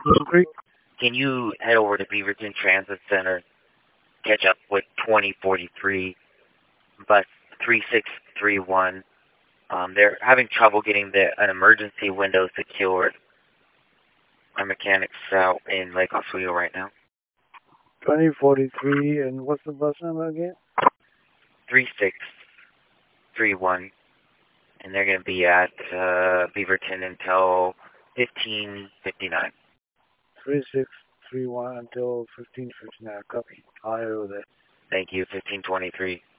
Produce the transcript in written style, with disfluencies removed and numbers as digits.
Creek. Can you head over to Beaverton Transit Center, catch up with 2043, bus 3631? They're having trouble getting an emergency window secured. Our mechanics out in Lake Oswego right now. 2043, and what's the bus number again? 3631. And they're going to be at Beaverton until 15:59. 3631 until 15:59. Copy. I'll head over there. Thank you, 1523.